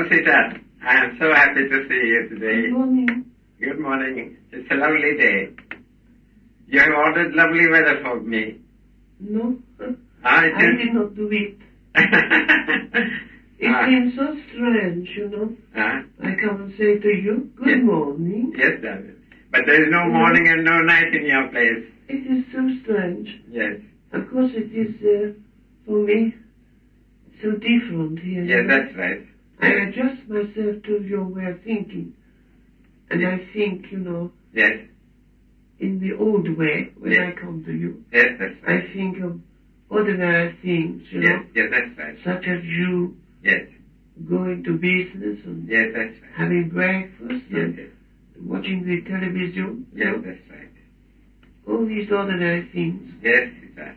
sweetheart. I am so happy to see you today. Good morning. Good morning. It's a lovely day. You have ordered lovely weather for me. No, I did not do it. It seems so strange, you know. I come and say to you, good morning. Yes, darling. But there is no morning and no night in your place. It is so strange. Yes. Of course it is, for me, so different here. Yes, that's right. I adjust myself to your way of thinking. And I think, you know, yes, in the old way, when yes, I come to you, yes, that's right. I think of ordinary things, you know. Yes, that's right. Such as you yes, going to business and yes, that's right. having breakfast Yes, and yes, watching the television. yes, You know? that's right. All these ordinary things. Yes, sweetheart.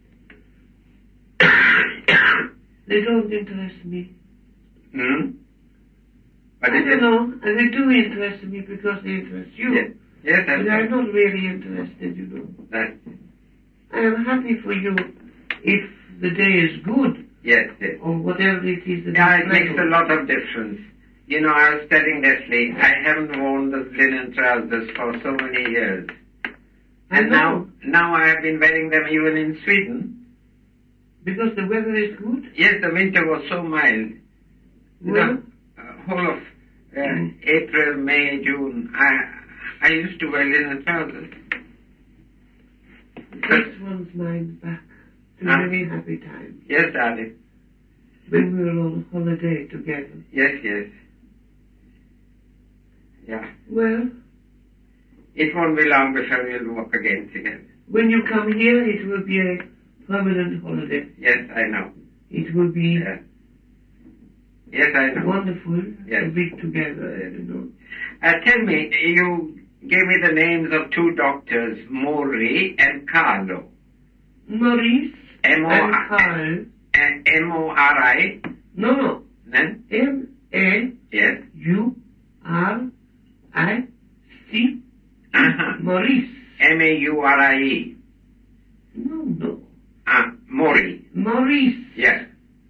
They don't interest me. Hmm? But I don't know. And they do interest me because they interest you. Yes, yes, that's But right. I'm not really interested, you know. That's, I am happy for you if the day is good yes, yes. or whatever it is. That Yeah, is it makes a pleasant. lot of difference. You know, I was telling Leslie, I haven't worn those linen trousers for so many years. And now I have been wearing them even in Sweden. Because the weather is good? Yes, the winter was so mild. Well, Whole of April, May, June, I used to wear linen trousers. it takes one's mind back to very happy times. Yes, darling. When we were on holiday together. Yes, yes. Yeah. Well, it won't be long before we'll walk again together. when you come here, it will be a permanent holiday. Yes, I know. It will be Yes, I know. wonderful Yes. to be together, you know. Tell me, you gave me the names of two doctors, Mori and Carlo. Maurice and M-O-R-I. Carl. M-O-R-I. No. Then? Yes. M-A-U-R-I-C. Maurice. M-A-U-R-I-E. No. Mori. Maurice. Yes.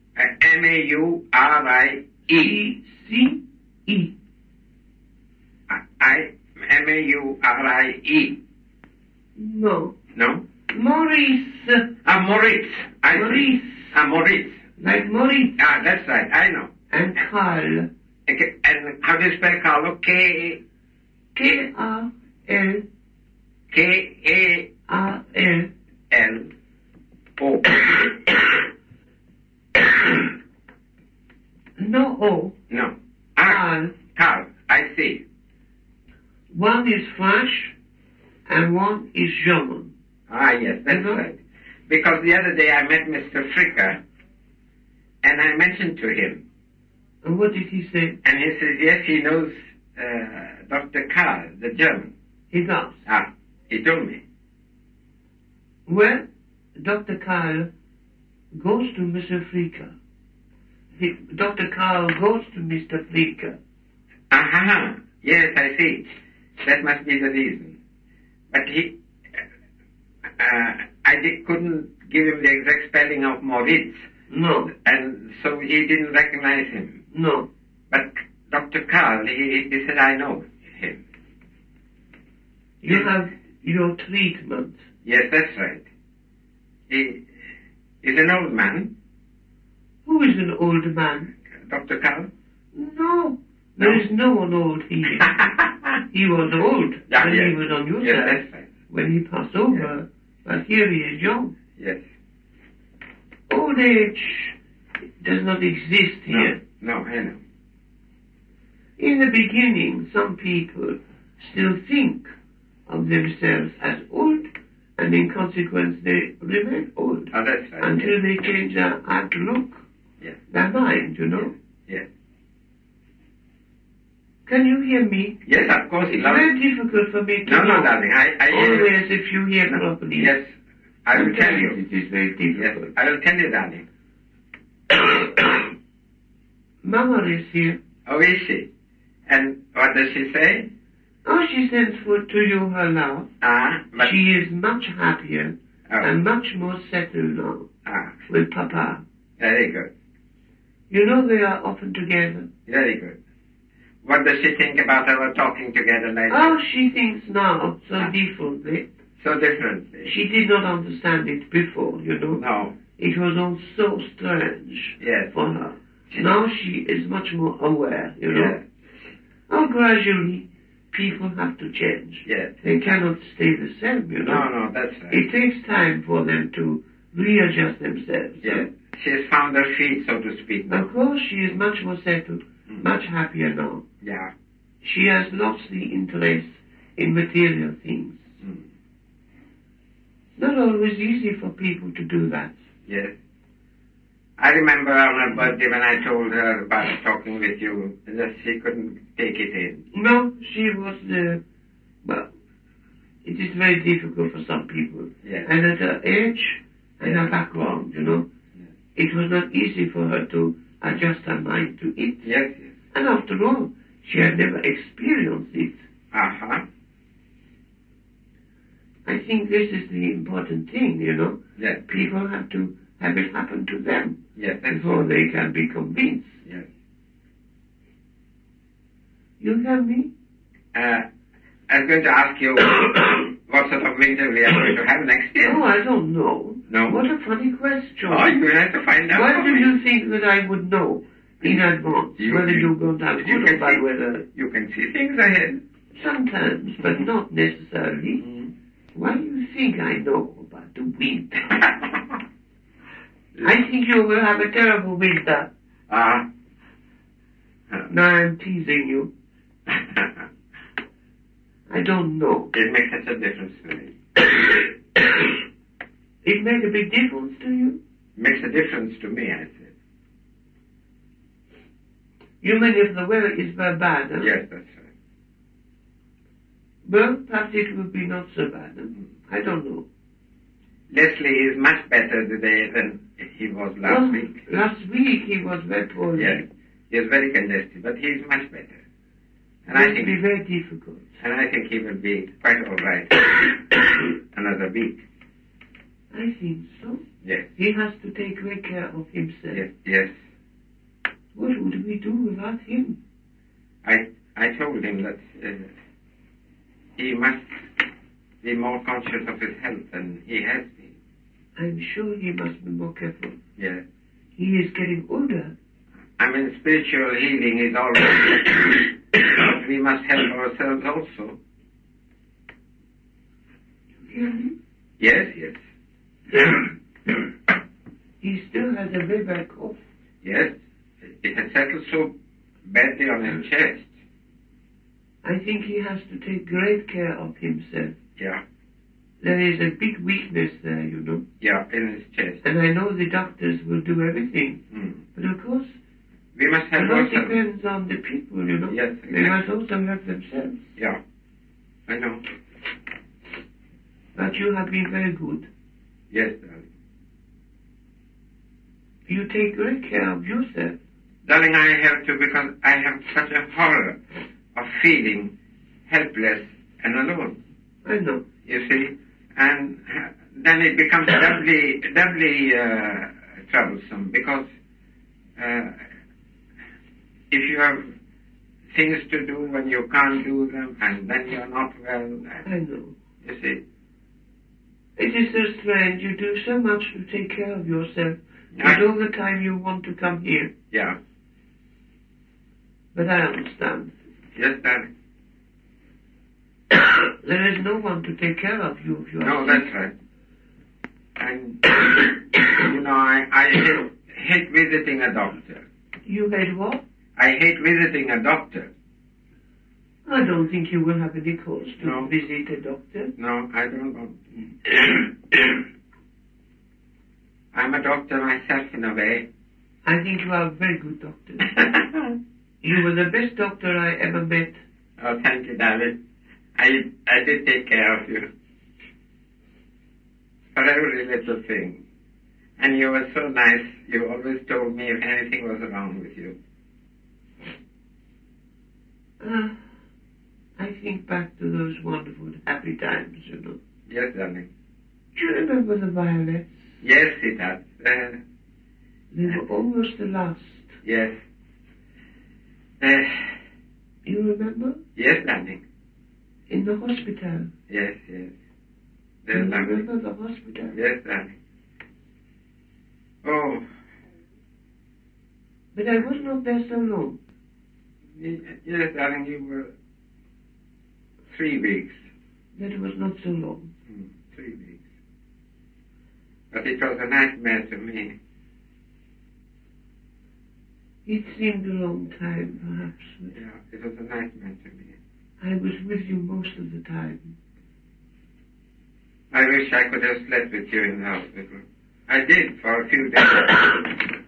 M-A-U-R-I-E. C-E. M-A-U-R-I-E. No. No? Maurice. Moritz. Maurice. Moritz. Like Maurice. That's right. I know. And Carl. Okay. And how do you spell Carlo? K-A-R-L. K-A-R-L-O. No O. No. Carl. Carl. I see. One is French and one is German. Yes, that's right. Because the other day I met Mr. Fricker, and I mentioned to him. And what did he say? And he says, yes, he knows Dr. Karl, the German. He does. He told me. Well, Dr. Karl goes to Mr. Fricker. Dr. Karl goes to Mr. Fricker. Yes, I see. That must be the reason. But couldn't give him the exact spelling of Moritz. No. And so he didn't recognize him. No. But Dr. Karl, he said, I know him. You have your treatment. Yes, that's right. He's an old man. Who is an old man? Dr. Karl? No. There is no one old here. He was old when he was on your side. That's right. When he passed over. Yes. But here he is young. Yes. Old age does not exist here. No, I know. In the beginning, some people still think of themselves as old, and in consequence they remain old. That's right. Until they change their outlook, their mind, you know. Yes. Can you hear me? Yes, of course. It's very difficult for me to know. No, darling. I always, if you hear properly. Yes, I will tell you. It is very difficult. Yes, I will tell you, darling. Mama is here. Oh, is she? And what does she say? Oh, she sends to you her love. But she is much happier and much more settled now with Papa. Very good. You know they are often together. Very good. What does she think about our talking together like Oh, she thinks now so differently. so differently? She did not understand it before, you know. No. It was all so strange Yes. for her. Now she is much more aware, you know. Yes. Oh, gradually, people have to change. Yes. They cannot stay the same, you know. No, that's right. It takes time for them to readjust themselves. Yes. She has found her feet, so to speak. Of course, she is much more settled, much happier now. Yeah. She has lost the interest in material things. Mm. Not always easy for people to do that. Yes. I remember on her birthday when I told her about talking with you, that she couldn't take it in. No, she was, well, it is very difficult for some people. Yes. And at her age and her background, you know, it was not easy for her to adjust her mind to it. Yes. And after all, she had never experienced it. Uh-huh. I think this is the important thing, you know. Yes. People have to have it happen to them Yes. That's before they can be convinced. Yes. You tell me? I was going to ask you what sort of winter we are going to have next year. Oh, I don't know. No? What a funny question. Oh, you have to find out. Why for do me. you think that I would know in advance whether you're going to have You good or can bad see- weather? You can see things ahead. Sometimes, but not necessarily. Mm. Why do you think I know about the winter? I think you will have a terrible winter. No, I'm teasing you. I don't know. It makes such a difference to me. It made a big difference to you? Makes a difference to me, I said. You mean if the weather is very bad, huh? Yes, that's right. Well, perhaps it will be not so bad, huh? I don't know. Leslie is much better today than he was last week. Last week he was very poorly. Yes, he is very congested, but he is much better. And It will be very difficult. I think he will be quite all right another week. I think so. Yes, He has to take great care of himself. yes. What would we do without him? I told him that he must be more conscious of his health than he has been. I'm sure he must be more careful. Yes. He is getting older. I mean, spiritual healing is always, but we must help ourselves also. Really? Yes. He still has a very bad cough. Yes. It has settled so badly on his chest. I think he has to take great care of himself. Yeah. There is a big weakness there, you know. Yeah, in his chest. And I know the doctors will do everything. But of course, We must it help all ourselves. depends on the people, you know. Yes, They exactly. must also help themselves. Yeah. I know. But you have been very good. Yes, darling. You take great care of yourself. Darling, I have to because I have such a horror of feeling helpless and alone. I know. You see? And then it becomes doubly troublesome because if you have things to do when you can't do them and then you're not well, I know. you see? It is so strange. You do so much to take care of yourself. And all the time you want to come here. Yeah. But I understand. Yes, darling. There is no one to take care of you if you are No, sick. that's right. And, you know, I hate visiting a doctor. You hate what? I hate visiting a doctor. I don't think you will have any cause to No. visit a doctor. No, I don't want. I'm a doctor myself in a way. I think you are a very good doctor. You were the best doctor I ever met. Oh, thank you, darling. I did take care of you. For every little thing. And you were so nice. You always told me if anything was wrong with you. I think back to those wonderful, happy times, you know. Yes, darling. Do you remember the violets? Yes, it has. They were almost the last. Yes. You remember? Yes, darling. In the hospital. Yes, yes. Do you remember the hospital? Yes, darling. Oh. But I was not there so long. Yes, darling, you were 3 weeks. That was not so long. 3 weeks. But it was a nightmare to me. It seemed a long time, perhaps. Yeah, it was a nightmare to me. I was with you most of the time. I wish I could have slept with you in the hospital. I did for a few days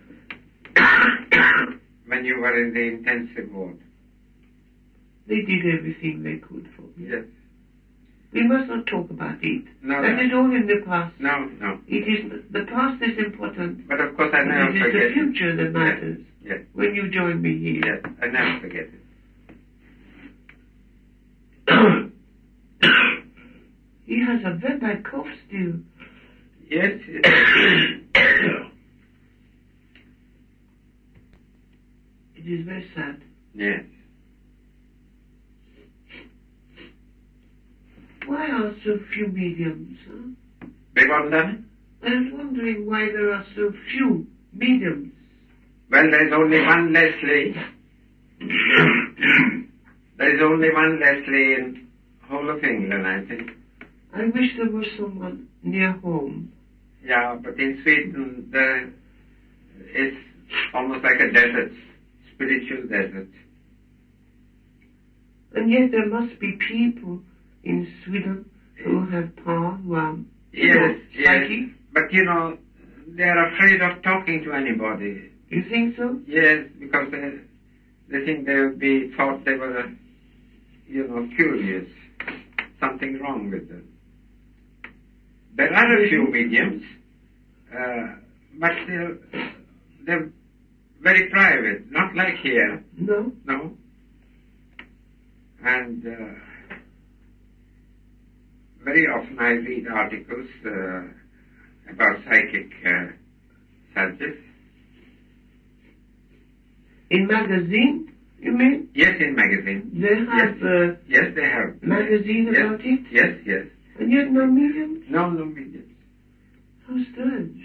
when you were in the intensive ward. They did everything they could for me. Yes. We must not talk about it. No. That is all in the past. No, no. It is the past is important. But of course I never forget it. It is the future that matters. Yes. When you join me here. Yes, I never forget it. He has a very bad cough still. Yes. It is very sad. Yes. Why are so few mediums? Huh? Beg pardon, darling? I was wondering why there are so few mediums. Well, there's only one Leslie. There's only one Leslie in whole of England, I think. I wish there was someone near home. Yeah, but in Sweden, it's almost like a desert, spiritual desert. And yet there must be people in Sweden who have power, who are psychic. But you know, they're afraid of talking to anybody. You think so? Yes, because they think they would be thought they were, curious. Something wrong with them. There are a few mediums, but they're very private, not like here. No. No. And very often I read articles about psychic subjects. In magazine, you mean? Yes, in magazine. They have yes, they have. Magazine about it? Yes, yes. And yet no mediums? No mediums. How strange.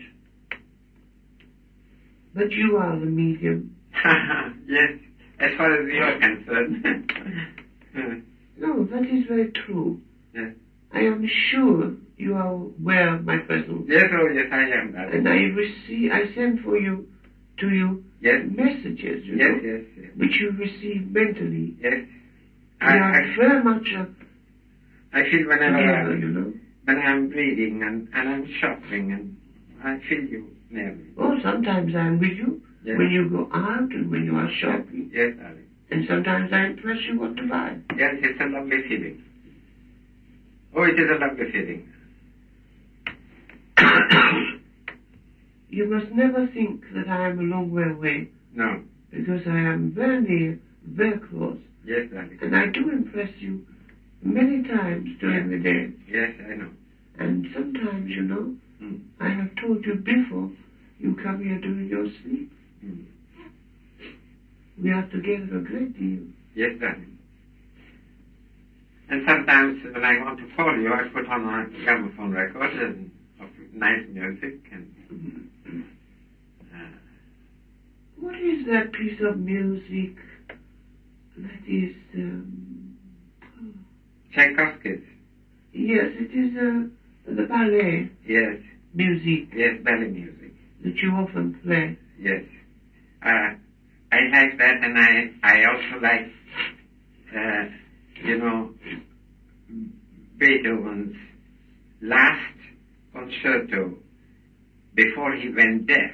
But you are the medium. Yes, as far as you are concerned. No, that is very true. Yes. I am sure you are aware of my presence. Yes, yes, I am that. And I send to you messages, yes, which you receive mentally. Yes. I very much I feel together, when I'm reading and I'm shopping, and I feel you near me. Oh, sometimes I'm with you when you go out and when you are shopping. Yes, darling. And sometimes I impress you what to buy. Yes, it's a lovely feeling. Oh, it is a lovely feeling. You must never think that I am a long way away. No. Because I am very near, very close. Yes, darling. And I do impress you many times during the day. Yes, I know. And sometimes, I have told you before, you come here during your sleep. We are together a great deal. Yes, darling. And sometimes when I want to call you, I put on a gramophone record of nice music. And what is that piece of music that is... Tchaikovsky's. Yes, it is the ballet. Yes. Music. Yes, ballet music. That you often play. Yes. I like that, and I also like, Beethoven's last concerto before he went deaf.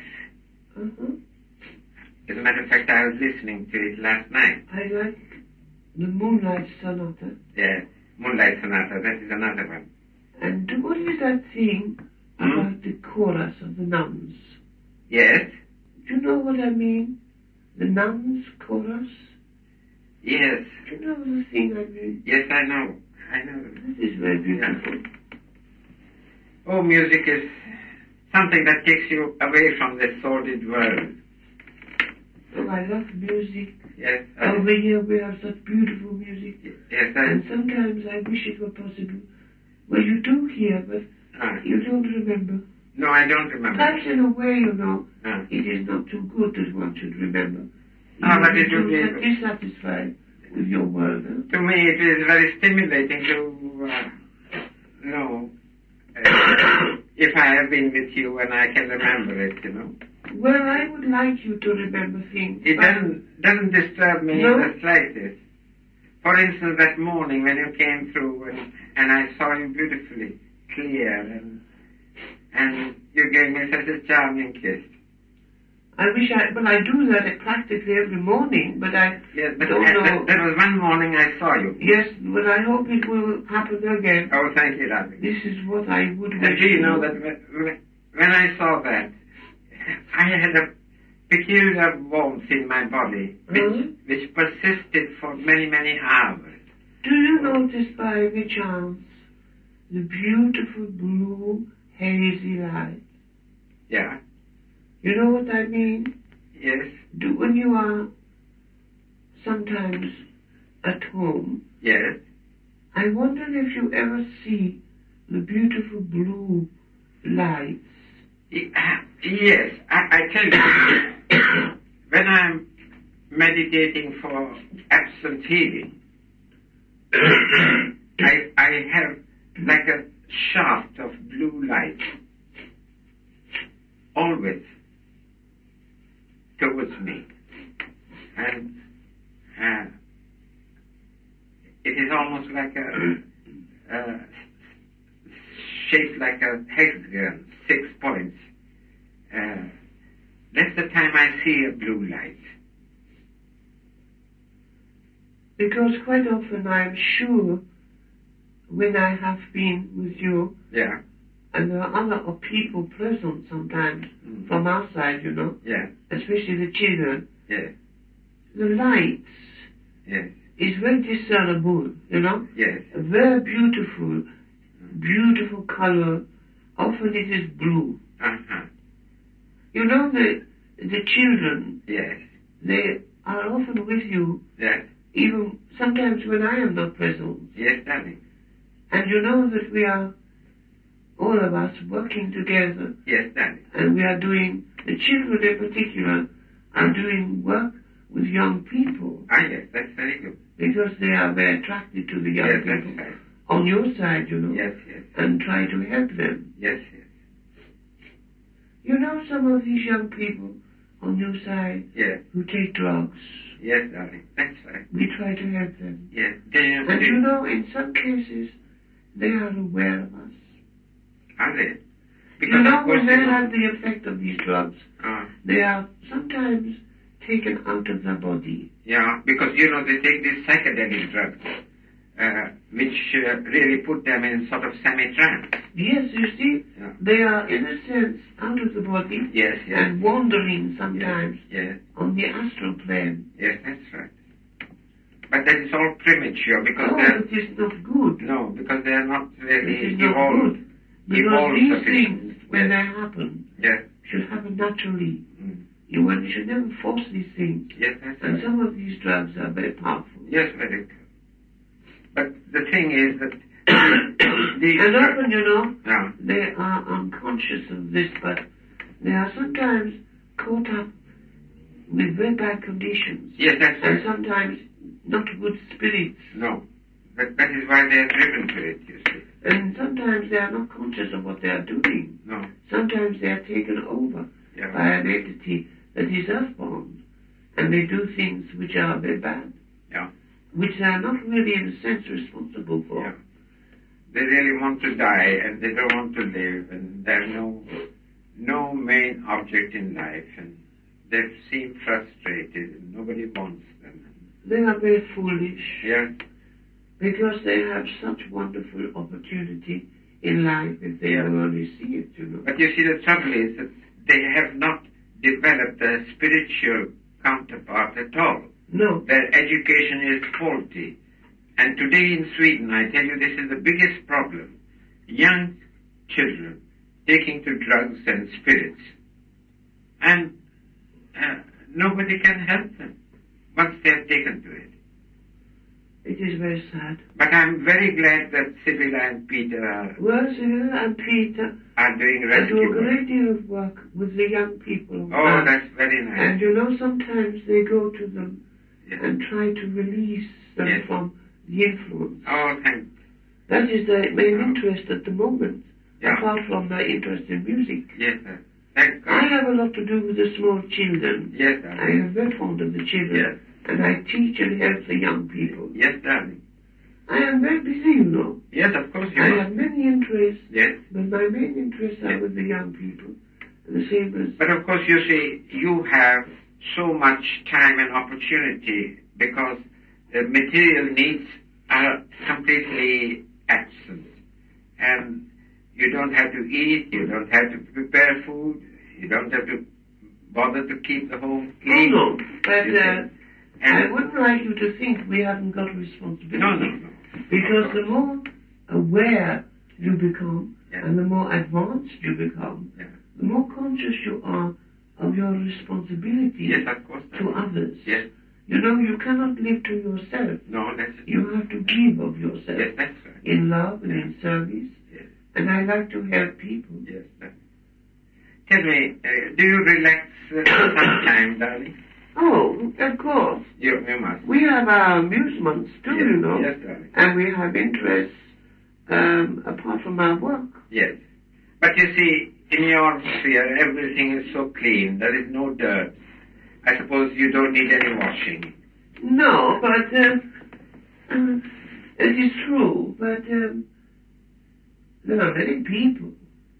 As a matter of fact, I was listening to it last night. I like the Moonlight Sonata. Yeah, Moonlight Sonata, that is another one. And what is that thing about the chorus of the nuns? Yes. Do you know what I mean? The nuns chorus? Yes. Do you know the thing I mean? Yes, I know. This is very beautiful. Yeah. Oh, music is something that takes you away from this sordid world. Oh, I love music. Yes. Over here we have such beautiful music. Yes. And sometimes I wish it were possible. Well, you do hear, but you don't remember. No, I don't remember. Perhaps in a way, it is not too good that one should remember. But it would You be... dissatisfied with your world. Huh? To me, it is very stimulating to know if I have been with you and I can remember it, Well, I would like you to remember things. It doesn't disturb me in the slightest. For instance, that morning when you came through and I saw you beautifully clear and you gave me such a charming kiss. I do that practically every morning, but I don't know. There was one morning I saw you. Yes, but I hope it will happen again. Oh, thank you, darling. This is what I would wish. Do you know that when I saw that, I had a peculiar warmth in my body, which persisted for many, many hours. Do you notice by any chance the beautiful blue, hazy light? Yeah. You know what I mean? Yes. When you are sometimes at home, yes, I wonder if you ever see the beautiful blue lights. Yes, I tell you, when I'm meditating for absent healing, I have like a shaft of blue light always towards me, and it is almost like a shaped like a hexagon, 6 points. That's the time I see a blue light. Because quite often I am sure when I have been with you, yeah, and there are other people present sometimes from outside, yeah, especially the children, yes, the lights yes, is very discernible, yes, a very beautiful, beautiful color. Often it is blue. uh-huh. The children, yes, they are often with you, yes, even sometimes when I am not present. Yes, darling. And you know that we are, all of us, working together. Yes, darling. And we are doing, the children in particular, are doing work with young people. Ah, yes, that's very good. Because they are very attracted to the young people. That's right. On your side, Yes, yes. And try to help them. Yes, yes. Some of these young people on your side who take drugs. Yes, darling, that's right. We try to help them. Yes. And in some cases, they are aware of us. Are they? Because when they have the effect of these drugs, they are sometimes taken out of their body. Yeah, because, they take these psychedelic drugs, which really put them in sort of semi-trance. Yes, you see, they are, in a sense, out of the body. Yes, yes. And wandering sometimes yes. On the astral plane. Yes, that's right. But that is all premature because it is not good. No, because they are not really it is evolved. Not good. Because these things, when yes. they happen, yes. should happen naturally. Mm. You should never force these things. Yes, that's and right. some of these drugs are very powerful. Yes, very good. But the thing is that and often, they are unconscious of this, but they are sometimes caught up with very bad conditions. Yes, that's right. And sometimes not good spirits. No. That is why they are driven to it, you see. And sometimes they are not conscious of what they are doing. No. Sometimes they are taken over by an entity that is earthbound. And they do things which are very bad. Yeah. Which they are not really, in a sense, responsible for. Yeah. They really want to die and they don't want to live, and there's no main object in life, and they seem frustrated and nobody wants them. They are very foolish. Yes. Because they have such wonderful opportunity in life if they will only see it, But you see, the trouble is that they have not developed a spiritual counterpart at all. No. Their education is faulty. And today in Sweden, I tell you, this is the biggest problem. Young children taking to drugs and spirits. And nobody can help them once they have taken to it. It is very sad. But I'm very glad that Sibylla and Peter are Sibylla and Peter doing do rescue a great deal of work with the young people. Oh, that's very nice. And sometimes they go to them and try to release them from the influence. Oh, thanks. That is their main interest at the moment, Yeah. apart from their interest in music. Yes, sir. Thank God. I have a lot to do with the small children. Yes, sir. I am very fond of the children. Yes. And I teach and help the young people. Yes, darling. I am very busy, Yes, of course you I are. have many interests, Yes. but my main interests are with the young people. The same as... But of course, you see, you have so much time and opportunity because the material needs are completely absent. And you don't have to eat, you don't have to prepare food, you don't have to bother to keep the home clean. No, but I wouldn't like you to think we haven't got a responsibility. No. Because the more aware you become and the more advanced you become, the more conscious you are of your responsibility of course, to others. Yes. You cannot live to yourself. No, that's it. You have to give of yourself. Yes, that's right. In love and in service. Yes. And I like to help people. Yes, that's it. Tell me, do you relax sometime, darling? Oh, of course. You must. We have our amusements too, Yes, darling. And we have interests apart from our work. Yes. But you see, in your sphere, everything is so clean. There is no dirt. I suppose you don't need any washing. No, but it is true. But there are many people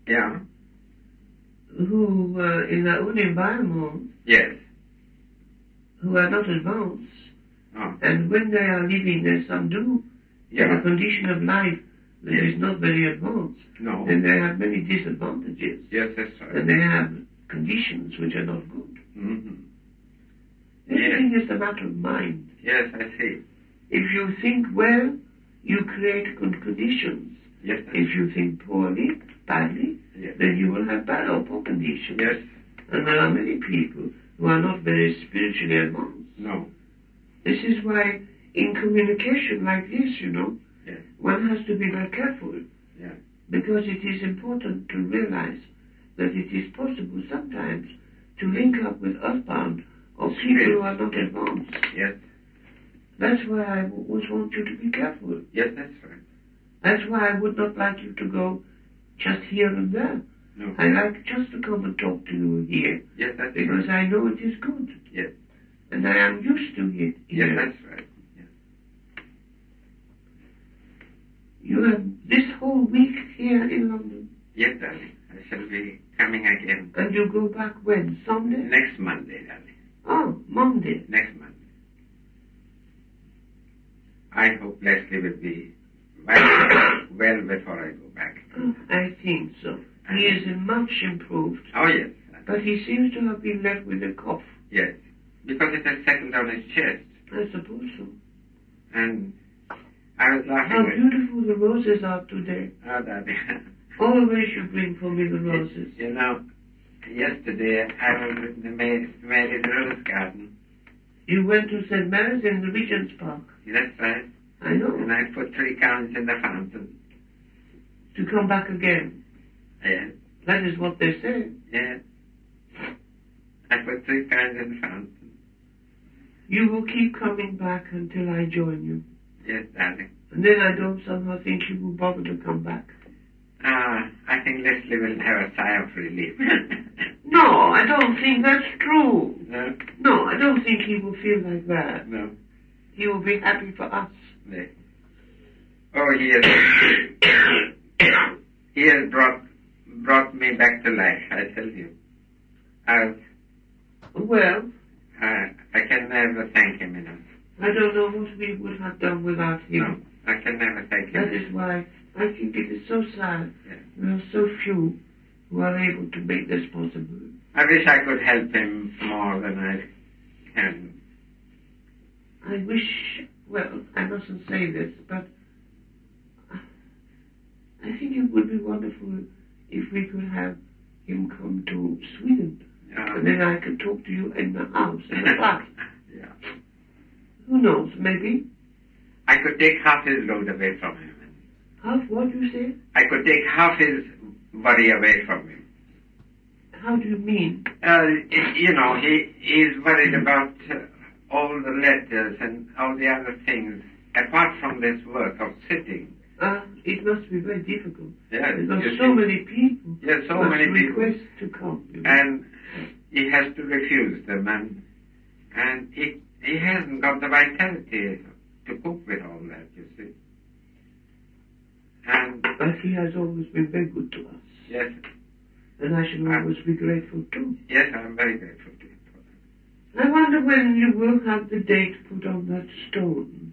who, in their own environment, who are not advanced. Oh. And when they are living, as some do, in a condition of life that is not very advanced, then they have many disadvantages. Yes, that's right. And they have conditions which are not good. Mm-hmm. Everything is a matter of mind. Yes, I see. If you think well, you create good conditions. Yes. If you think poorly, badly, then you will have bad or poor conditions. Yes. And there are many people who are not very spiritually advanced. No. This is why in communication like this, one has to be very careful. Yeah. Because it is important to realize that it is possible sometimes to link up with earthbound or people who are not advanced. Yes. That's why I always want you to be careful. Yes, that's right. That's why I would not like you to go just here and there. No. I like just to come and talk to you here. Yes, that's because right. I know it is good. Yes. And I am used to it here. Yes, that's right. Yes. You have this whole week here in London. Yes, darling. I shall be coming again. And you go back when? Sunday? Next Monday, darling. Oh, Monday. Next Monday. I hope Leslie will be well before I go back. I think so. He is much improved. Oh, yes. But he seems to have been left with a cough. Yes. Because it has settled on his chest. I suppose so. And I was laughing. How beautiful the roses are today. Oh, Daddy. Always you bring for me the roses. Yesterday I was in the Mary's Rose Garden. You went to St. Mary's in the Regent's Park. That's right. I know. And I put 3 coins in the fountain. To come back again. Yes. That is what they say. Yes. I put 3 coins in the fountain. You will keep coming back until I join you. Yes, darling. And then I don't somehow think you will bother to come back. I think Leslie will have a sigh of relief. No, I don't think that's true. No? No, I don't think he will feel like that. No. He will be happy for us. No. Oh, he has brought me back to life, I tell you. Well, I can never thank him enough. I don't know what we would have done without him. No, I can never thank him. That is why I think it is so sad. Yes. There are so few who are able to make this possible. I wish I could help him more than I can. I wish, well, I mustn't say this, but I think it would be wonderful if we could have him come to Sweden Yeah. And then I can talk to you in the house, in the flat. Yeah. Who knows, maybe. I could take half his load away from him. Half what you say? I could take half his worry away from him. How do you mean? He's worried about all the letters and all the other things, apart from this work of sitting. It must be very difficult. Yes, because so many people. Yes, so many people. Request to come. And he has to refuse them, and he hasn't got the vitality to cope with all that, you see. But he has always been very good to us. Yes. And I shall always be grateful too. Yes, I'm very grateful to you for that. I wonder when you will have the date put on that stone.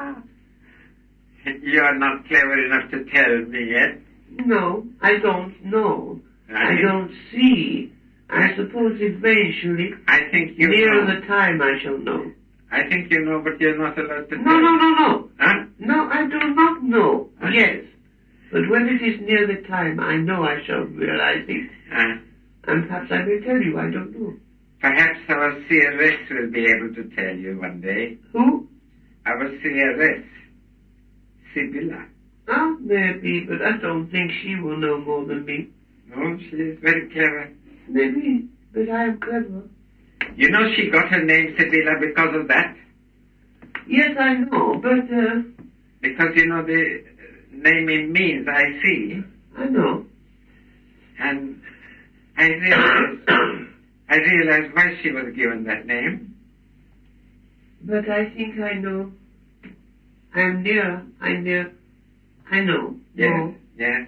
You are not clever enough to tell me yet. No, I don't know. I don't see. I suppose eventually, I think you near know. the time, I shall know. I think you know, but you're not allowed to tell. No. Huh? No, I do not know. Huh? Yes. But when it is near the time, I know I shall realize it. And perhaps I will tell you, I don't know. Perhaps our seeress will be able to tell you one day. Who? Our seeress, Sibylla. Maybe, but I don't think she will know more than me. No, she is very clever. Maybe, but I am clever. You know she got her name Sibylla because of that? Yes, I know, but, Because, the naming means I see. I know. And I realized why she was given that name. But I think I know. I'm near. I know. Yes, No. yes.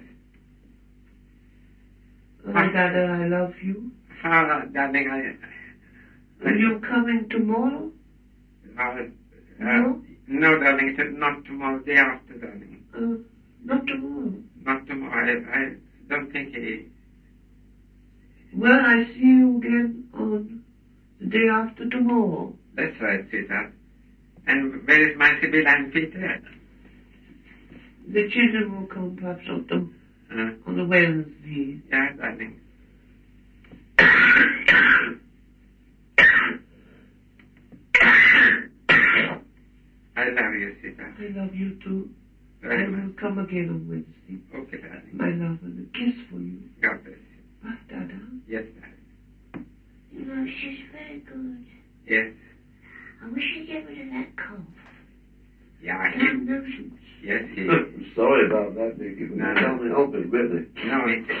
Oh, Dada, I love you. Darling, Are you coming tomorrow? No? No, darling, not tomorrow, day after, darling. Not tomorrow. Not tomorrow. I don't think he... Well, I see you again on the day after tomorrow. That's right, sweetheart. And where is my Sibylla and Peter? The children will come perhaps on the Wednesday. Yeah, darling. I love you, sweetheart. I love you too. Very I will much. come again on Wednesday. Okay, darling. My love and a kiss for you. God bless you. Bye, Dada. Yes, darling. She's very good. Yes. I wish she'd get rid of that cough. Yeah, That nuisance. yes, he... Sorry about that, Nicky, but No, you no. can't help it, really. No,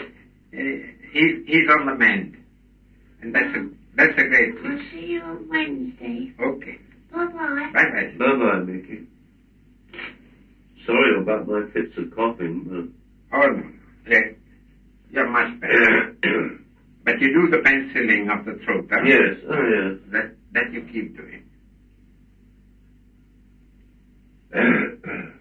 he's on the mend. And that's a great I'll thing. see you on Wednesday. Okay. Bye-bye. Bye-bye. Bye-bye, Nicky. Sorry about my fits of coughing, but... Oh, no. Yeah. You're much better. But you do the penciling of the throat, huh? Yes, oh, yes. That you keep doing.